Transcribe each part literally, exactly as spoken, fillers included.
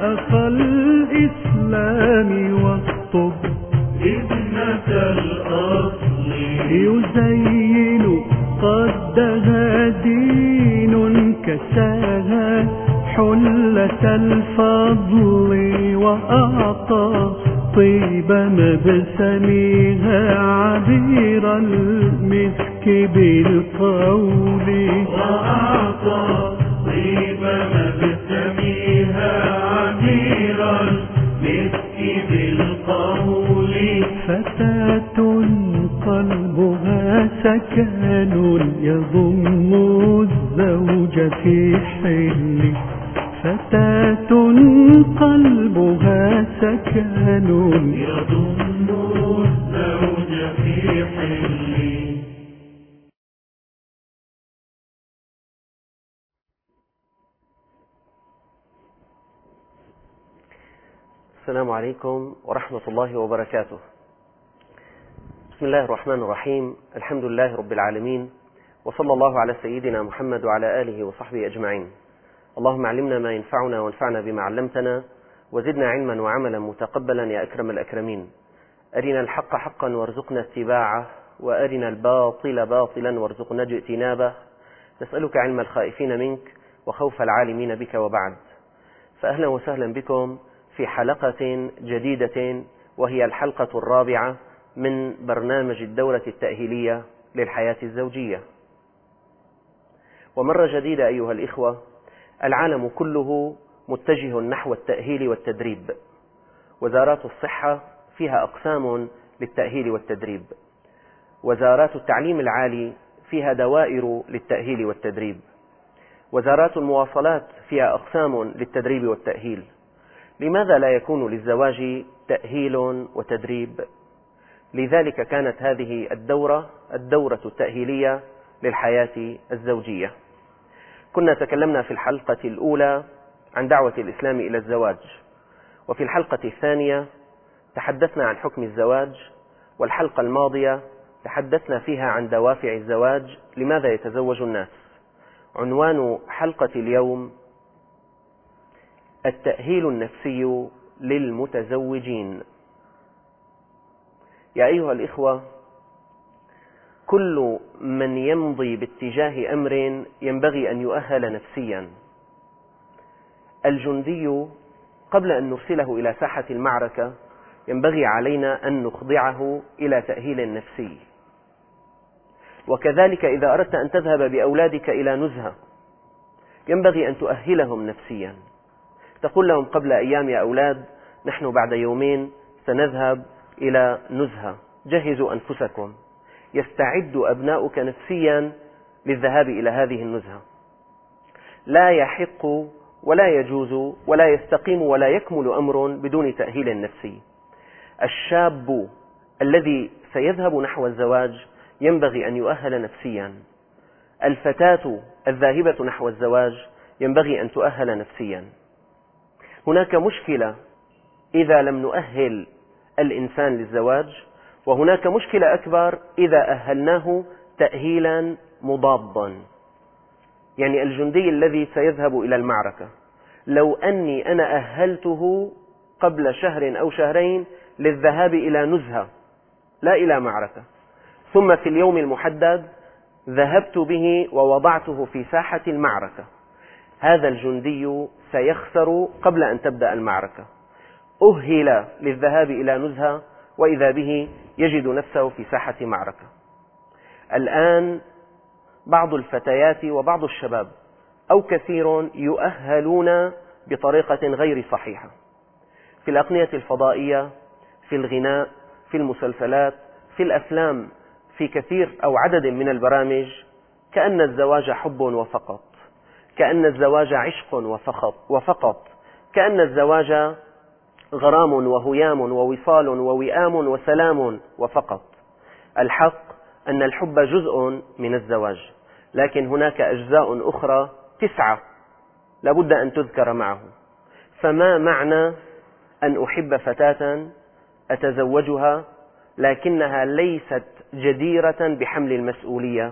أخا الإسلام واخطب ابنة الأصل يزين قدها دين كساها حلة الفضل وأعطى طيب مبسمها عبير المسك بالقول وأعطى طيب مبسمها عبير المسك بالقول. فتاة قلبها سكن يضم الزوج في حل فتاة قلبها سكن يضم الزوج في حل. السلام عليكم ورحمة الله وبركاته. بسم الله الرحمن الرحيم. الحمد لله رب العالمين، وصلى الله على سيدنا محمد وعلى آله وصحبه أجمعين. اللهم علمنا ما ينفعنا وانفعنا بما علمتنا، وزدنا علما وعملا متقبلا يا أكرم الأكرمين. أرنا الحق حقا وارزقنا اتباعه، وأرنا الباطل باطلا وارزقنا اجتنابه. نسألك علم الخائفين منك وخوف العالمين بك، وبعد. فأهلا وسهلا بكم في حلقة جديدة، وهي الحلقة الرابعة من برنامج الدورة التأهيلية للحياة الزوجية. ومرة جديدة أيها الإخوة، العالم كله متجه نحو التأهيل والتدريب. وزارات الصحة فيها أقسام للتأهيل والتدريب، وزارات التعليم العالي فيها دوائر للتأهيل والتدريب، وزارات المواصلات فيها أقسام للتدريب والتأهيل. لماذا لا يكون للزواج تأهيل وتدريب؟ لذلك كانت هذه الدورة الدورة التأهيلية للحياة الزوجية. كنا تكلمنا في الحلقة الأولى عن دعوة الإسلام إلى الزواج، وفي الحلقة الثانية تحدثنا عن حكم الزواج، والحلقة الماضية تحدثنا فيها عن دوافع الزواج، لماذا يتزوج الناس. عنوان حلقة اليوم: التأهيل النفسي للمتزوجين. يا أيها الإخوة، كل من يمضي باتجاه أمر ينبغي أن يؤهل نفسيا. الجندي قبل أن نرسله إلى ساحة المعركة ينبغي علينا أن نخضعه إلى تأهيل نفسي. وكذلك إذا أردت أن تذهب بأولادك إلى نزهة ينبغي أن تؤهلهم نفسيا. تقول لهم قبل أيام: يا أولاد، نحن بعد يومين سنذهب إلى نزهة، جهزوا أنفسكم. يستعد أبناؤك نفسيا للذهاب إلى هذه النزهة. لا يحق ولا يجوز ولا يستقيم ولا يكمل أمر بدون تأهيل نفسي. الشاب الذي سيذهب نحو الزواج ينبغي أن يؤهل نفسيا. الفتاة الذاهبة نحو الزواج ينبغي أن تؤهل نفسيا. هناك مشكلة إذا لم نؤهل الإنسان للزواج، وهناك مشكلة أكبر إذا أهلناه تأهيلا مضادا. يعني الجندي الذي سيذهب إلى المعركة، لو أني أنا أهلته قبل شهر أو شهرين للذهاب إلى نزهة لا إلى معركة، ثم في اليوم المحدد ذهبت به ووضعته في ساحة المعركة، هذا الجندي سيخسر قبل أن تبدأ المعركة. أهل للذهاب إلى نزهة وإذا به يجد نفسه في ساحة معركة. الآن بعض الفتيات وبعض الشباب أو كثير يؤهلون بطريقة غير صحيحة، في الأقنية الفضائية، في الغناء، في المسلسلات، في الأفلام، في كثير أو عدد من البرامج، كأن الزواج حب وفقط، كأن الزواج عشق وفقط, وفقط كأن الزواج غرام وهيام ووصال ووئام وسلام وفقط. الحق أن الحب جزء من الزواج، لكن هناك أجزاء أخرى تسعة لابد أن تذكر معه. فما معنى أن أحب فتاة أتزوجها لكنها ليست جديرة بحمل المسؤولية؟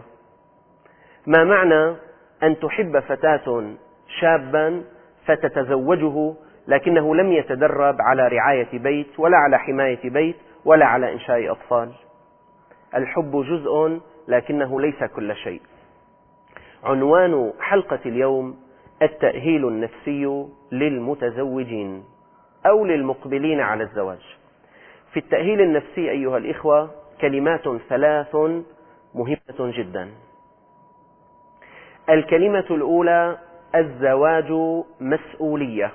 ما معنى أن تحب فتاة شابا فتتزوجه لكنه لم يتدرب على رعاية بيت ولا على حماية بيت ولا على إنشاء أطفال. الحب جزء لكنه ليس كل شيء. عنوان حلقة اليوم: التأهيل النفسي للمتزوجين أو للمقبلين على الزواج. في التأهيل النفسي أيها الإخوة كلمات ثلاث مهمة جدا. الكلمة الأولى: الزواج مسؤولية.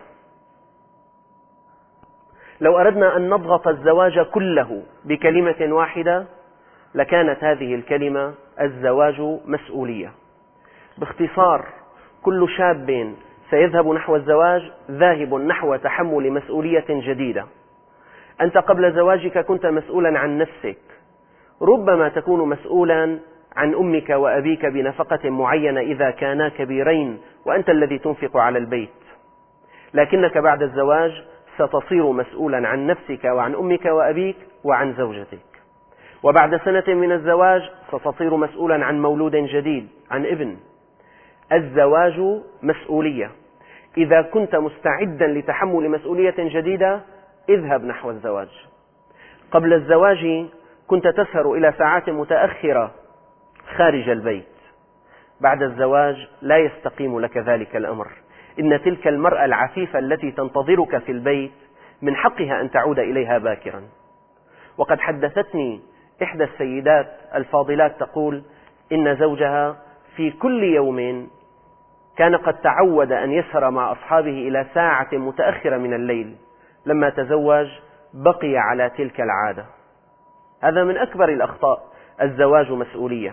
لو أردنا أن نضغط الزواج كله بكلمة واحدة لكانت هذه الكلمة: الزواج مسؤولية. باختصار، كل شاب سيذهب نحو الزواج ذاهب نحو تحمل مسؤولية جديدة. أنت قبل زواجك كنت مسؤولا عن نفسك، ربما تكون مسؤولا عن أمك وأبيك بنفقة معينة إذا كانا كبيرين وأنت الذي تنفق على البيت، لكنك بعد الزواج ستصير مسؤولا عن نفسك وعن أمك وأبيك وعن زوجتك. وبعد سنة من الزواج ستصير مسؤولا عن مولود جديد، عن ابن. الزواج مسؤولية. إذا كنت مستعدا لتحمل مسؤولية جديدة اذهب نحو الزواج. قبل الزواج كنت تسهر إلى ساعات متأخرة خارج البيت، بعد الزواج لا يستقيم لك ذلك الأمر. إن تلك المرأة العفيفة التي تنتظرك في البيت من حقها أن تعود إليها باكرا. وقد حدثتني إحدى السيدات الفاضلات تقول إن زوجها في كل يوم كان قد تعود أن يسهر مع أصحابه إلى ساعة متأخرة من الليل. لما تزوج بقي على تلك العادة. هذا من أكبر الأخطاء. الزواج مسؤولية.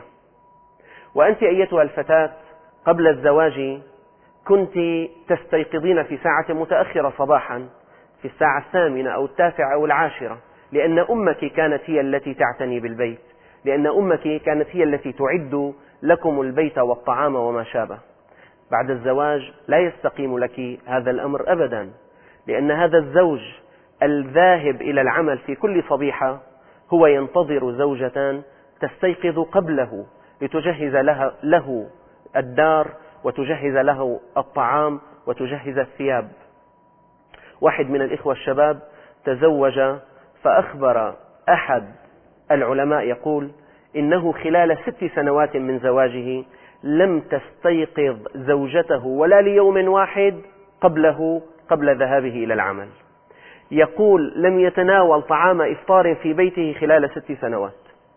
وأنت أيتها الفتاة قبل الزواج كنت تستيقظين في ساعة متأخرة صباحا، في الساعة الثامنة أو التاسعة أو العاشرة، لأن أمك كانت هي التي تعتني بالبيت، لأن أمك كانت هي التي تعد لكم البيت والطعام وما شابه. بعد الزواج لا يستقيم لك هذا الأمر أبدا، لأن هذا الزوج الذاهب إلى العمل في كل صبيحة هو ينتظر زوجة تستيقظ قبله لتجهز له الدار وتجهز له الطعام وتجهز الثياب. واحد من الإخوة الشباب تزوج، فأخبر أحد العلماء يقول إنه خلال ست سنوات من زواجه لم تستيقظ زوجته ولا ليوم واحد قبله قبل ذهابه إلى العمل. يقول لم يتناول طعام إفطار في بيته خلال ست سنوات.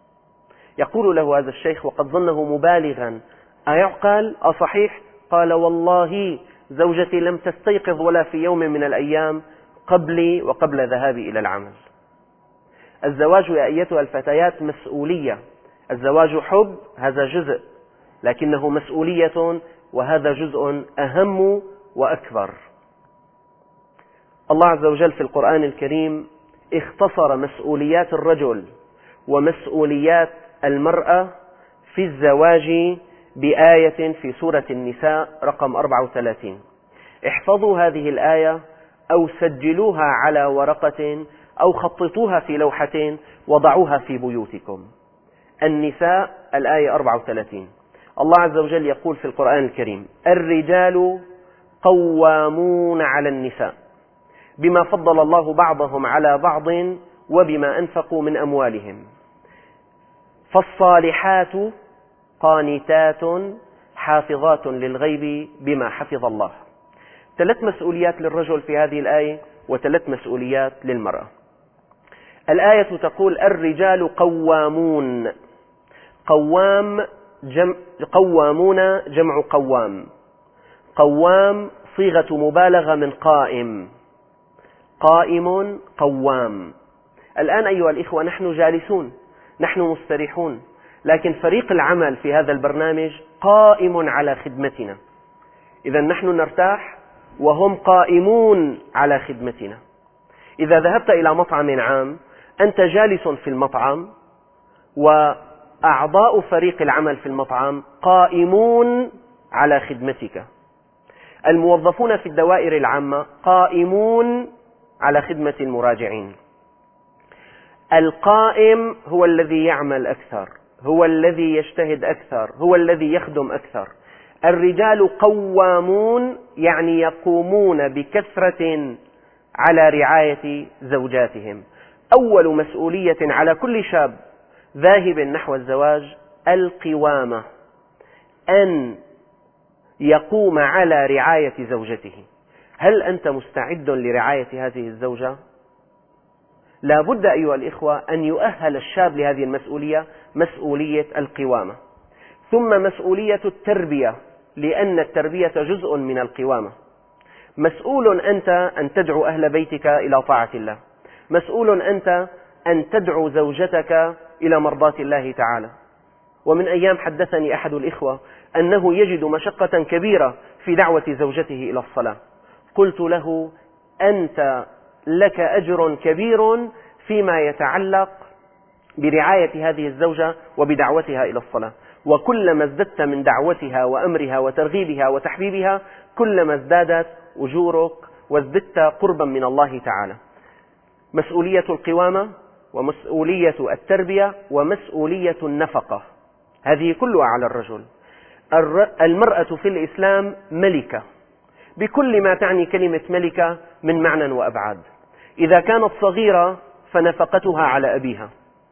يقول له هذا الشيخ وقد ظنه مبالغا: أيعقل؟ أصحيح؟ قال: والله زوجتي لم تستيقظ ولا في يوم من الأيام قبلي وقبل ذهابي إلى العمل. الزواج يا أيتها الفتيات مسؤولية. الزواج حب، هذا جزء، لكنه مسؤولية، وهذا جزء أهم وأكبر. الله عز وجل في القرآن الكريم اختصر مسؤوليات الرجل ومسؤوليات المرأة في الزواج بآية في سورة النساء رقم أربعة وثلاثين. احفظوا هذه الآية أو سجلوها على ورقة أو خططوها في لوحة وضعوها في بيوتكم. النساء الآية أربعة وثلاثين. الله عز وجل يقول في القرآن الكريم: الرجال قوامون على النساء بما فضل الله بعضهم على بعض وبما أنفقوا من أموالهم، فالصالحات قانتات حافظات للغيب بما حفظ الله. ثلاث مسؤوليات للرجل في هذه الآية وثلاث مسؤوليات للمرأة. الآية تقول: الرجال قوامون. قوام جمع قوامون جمع قوام. قوام صيغة مبالغة من قائم. قائم قوام. الآن أيها الإخوة نحن جالسون، نحن مستريحون، لكن فريق العمل في هذا البرنامج قائم على خدمتنا. إذا نحن نرتاح وهم قائمون على خدمتنا. إذا ذهبت إلى مطعم عام أنت جالس في المطعم وأعضاء فريق العمل في المطعم قائمون على خدمتك. الموظفون في الدوائر العامة قائمون على خدمة المراجعين. القائم هو الذي يعمل أكثر، هو الذي يجتهد أكثر، هو الذي يخدم أكثر. الرجال قوامون يعني يقومون بكثرة على رعاية زوجاتهم. أول مسؤولية على كل شاب ذاهب نحو الزواج القوامة، أن يقوم على رعاية زوجته. هل أنت مستعد لرعاية هذه الزوجة؟ لا بد أيها الإخوة أن يؤهل الشاب لهذه المسؤولية، مسؤولية القوامة، ثم مسؤولية التربية، لأن التربية جزء من القوامة. مسؤول أنت أن تدعو أهل بيتك إلى طاعة الله، مسؤول أنت أن تدعو زوجتك إلى مرضاة الله تعالى. ومن أيام حدثني أحد الإخوة أنه يجد مشقة كبيرة في دعوة زوجته إلى الصلاة. قلت له: أنت لك أجر كبير فيما يتعلق برعاية هذه الزوجة وبدعوتها إلى الصلاة، وكلما ازددت من دعوتها وأمرها وترغيبها وتحبيبها كلما ازدادت أجورك وازددت قربا من الله تعالى. مسؤولية القوامة ومسؤولية التربية ومسؤولية النفقة، هذه كلها على الرجل. المرأة في الإسلام ملكة بكل ما تعني كلمة ملكة من معنى وأبعاد. إذا كانت صغيرة فنفقتها على أبيها،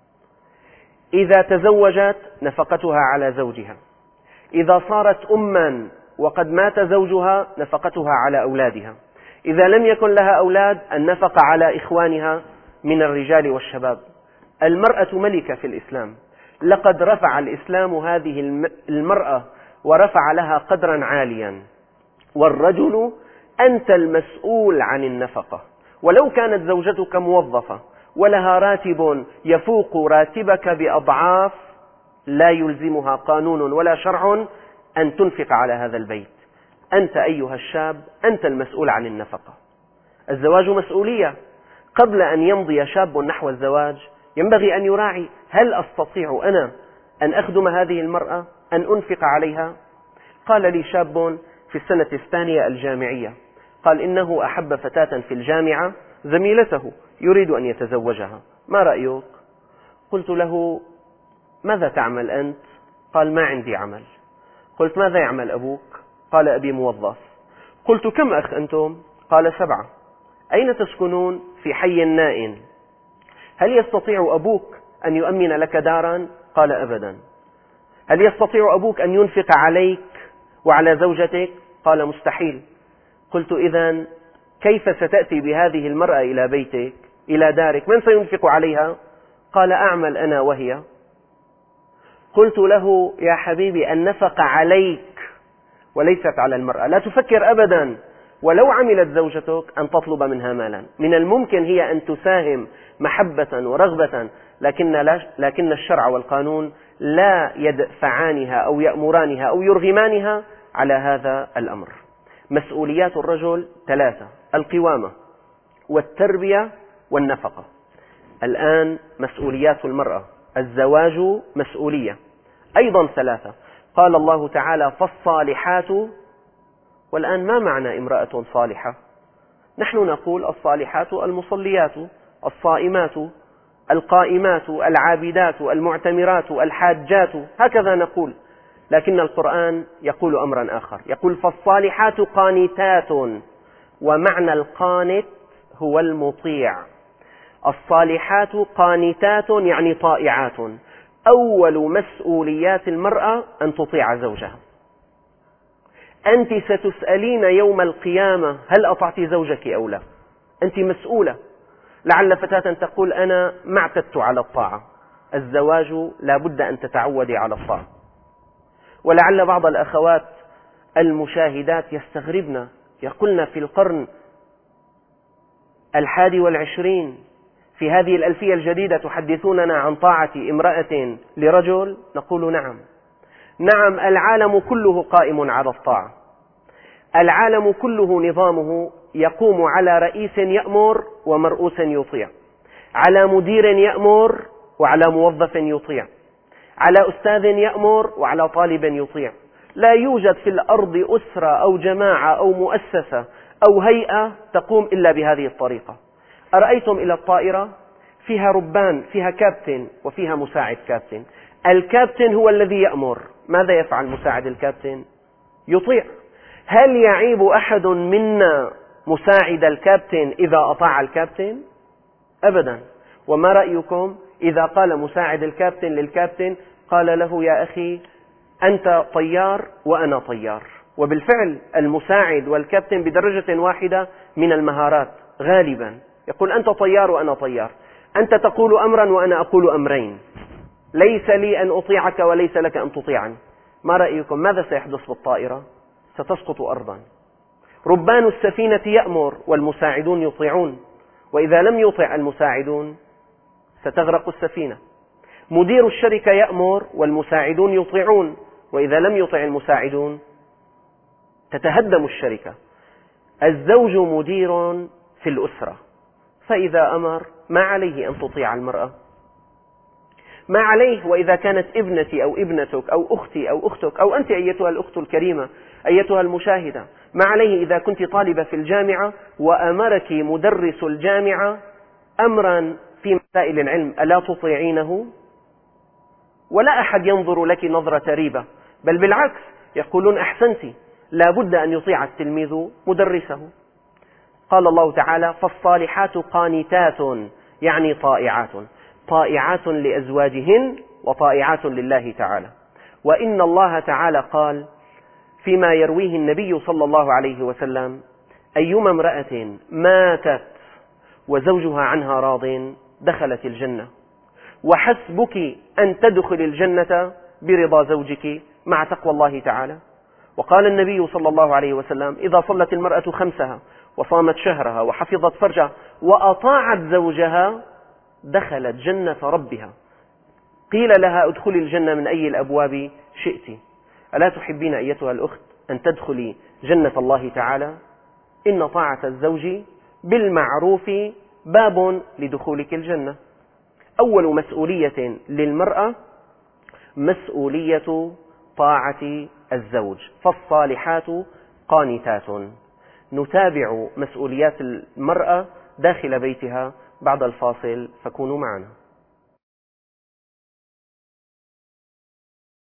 إذا تزوجت نفقتها على زوجها، إذا صارت أما وقد مات زوجها نفقتها على أولادها، إذا لم يكن لها أولاد النفقة على إخوانها من الرجال والشباب. المرأة ملكة في الإسلام، لقد رفع الإسلام هذه المرأة ورفع لها قدرا عاليا. والرجل أنت المسؤول عن النفقة، ولو كانت زوجتك موظفة ولها راتب يفوق راتبك بأضعاف لا يلزمها قانون ولا شرع أن تنفق على هذا البيت. أنت أيها الشاب أنت المسؤول عن النفقة. الزواج مسؤولية. قبل أن يمضي شاب نحو الزواج ينبغي أن يراعي: هل أستطيع أنا أن أخدم هذه المرأة، أن أنفق عليها؟ قال لي شاب في السنة الثانية الجامعية، قال إنه أحب فتاة في الجامعة زميلته يريد أن يتزوجها، ما رأيك؟ قلت له: ماذا تعمل أنت؟ قال: ما عندي عمل. قلت: ماذا يعمل أبوك؟ قال: أبي موظف. قلت: كم أخ أنتم؟ قال: سبعة. أين تسكنون؟ في حي نائٍ. هل يستطيع أبوك أن يؤمن لك دارا؟ قال: أبدا. هل يستطيع أبوك أن ينفق عليك وعلى زوجتك؟ قال: مستحيل. قلت: إذن كيف ستأتي بهذه المرأة إلى بيتك إلى دارك؟ من سينفق عليها؟ قال: أعمل أنا وهي. قلت له: يا حبيبي النفقة عليك وليست على المرأة. لا تفكر أبدا ولو عملت زوجتك أن تطلب منها مالا، من الممكن هي أن تساهم محبة ورغبة، لكن, لا لكن الشرع والقانون لا يدفعانها أو يأمرانها أو يرغمانها على هذا الأمر. مسؤوليات الرجل ثلاثة: القوامة والتربية والنفقة. الآن مسؤوليات المرأة. الزواج مسؤولية أيضا ثلاثة. قال الله تعالى: فالصالحات. والآن ما معنى امرأة صالحة؟ نحن نقول الصالحات المصليات، الصائمات، القائمات، العابدات، المعتمرات، الحاجات، هكذا نقول. لكن القرآن يقول أمرا آخر، يقول: فالصالحات قانتات. ومعنى القانت هو المطيع. الصالحات قانتات يعني طائعات. أول مسؤوليات المرأة أن تطيع زوجها. أنت ستسألين يوم القيامة هل أطعت زوجك أو لا؟ أنت مسؤولة. لعل فتاة تقول: أنا ما اعتدت على الطاعة. الزواج لا بد أن تتعودي على الطاعة. ولعل بعض الأخوات المشاهدات يستغربن، يقولن: في القرن الحادي والعشرين في هذه الألفية الجديدة تحدثوننا عن طاعة امرأة لرجل؟ نقول: نعم نعم، العالم كله قائم على الطاعة. العالم كله نظامه يقوم على رئيس يأمر ومرؤوس يطيع، على مدير يأمر وعلى موظف يطيع، على أستاذ يأمر وعلى طالب يطيع. لا يوجد في الأرض أسرة أو جماعة أو مؤسسة أو هيئة تقوم إلا بهذه الطريقة. أرأيتم إلى الطائرة فيها ربان، فيها كابتن وفيها مساعد كابتن. الكابتن هو الذي يأمر، ماذا يفعل مساعد الكابتن؟ يطيع. هل يعيب أحد منا مساعد الكابتن إذا أطاع الكابتن؟ أبدا. وما رأيكم إذا قال مساعد الكابتن للكابتن قال له يا أخي أنت طيار وأنا طيار؟ وبالفعل المساعد والكابتن بدرجة واحدة من المهارات غالبا، يقول أنت طيار وأنا طيار، أنت تقول أمرا وأنا أقول أمرين، ليس لي أن أطيعك وليس لك أن تطيعني. ما رأيكم ماذا سيحدث بالطائرة؟ ستسقط أرضا. ربان السفينة يأمر والمساعدون يطيعون، وإذا لم يطع المساعدون ستغرق السفينة. مدير الشركة يأمر والمساعدون يطيعون، وإذا لم يطع المساعدون تتهدم الشركة. الزوج مدير في الأسرة، فإذا أمر ما عليه أن تطيع المرأة، ما عليه. وإذا كانت ابنتي أو ابنتك أو أختي أو أختك أو أنت أيتها الأخت الكريمة أيتها المشاهدة، ما عليه إذا كنت طالبة في الجامعة وأمرك مدرس الجامعة أمرا في مسائل العلم ألا تطيعينه؟ ولا أحد ينظر لك نظرة ريبة، بل بالعكس يقولون أحسنت، لا بد أن يطيع التلميذ مدرسه. قال الله تعالى فالصالحات قانتات، يعني طائعات، طائعات لأزواجهن وطائعات لله تعالى. وإن الله تعالى قال فيما يرويه النبي صلى الله عليه وسلم أيما امرأة ماتت وزوجها عنها راض دخلت الجنة، وحسبك أن تدخل الجنة برضا زوجك مع تقوى الله تعالى. وقال النبي صلى الله عليه وسلم إذا صلت المرأة خمسها وصامت شهرها وحفظت فرجها وأطاعت زوجها دخلت جنة ربها. قيل لها ادخلي الجنة من أي الأبواب شئت. ألا تحبين أيتها الأخت أن تدخلي جنة الله تعالى؟ إن طاعة الزوج بالمعروف باب لدخولك الجنة. أول مسؤولية للمرأة مسؤولية طاعة الزوج، فالصالحات قانتات. نتابع مسؤوليات المرأة داخل بيتها بعد الفاصل، فكونوا معنا.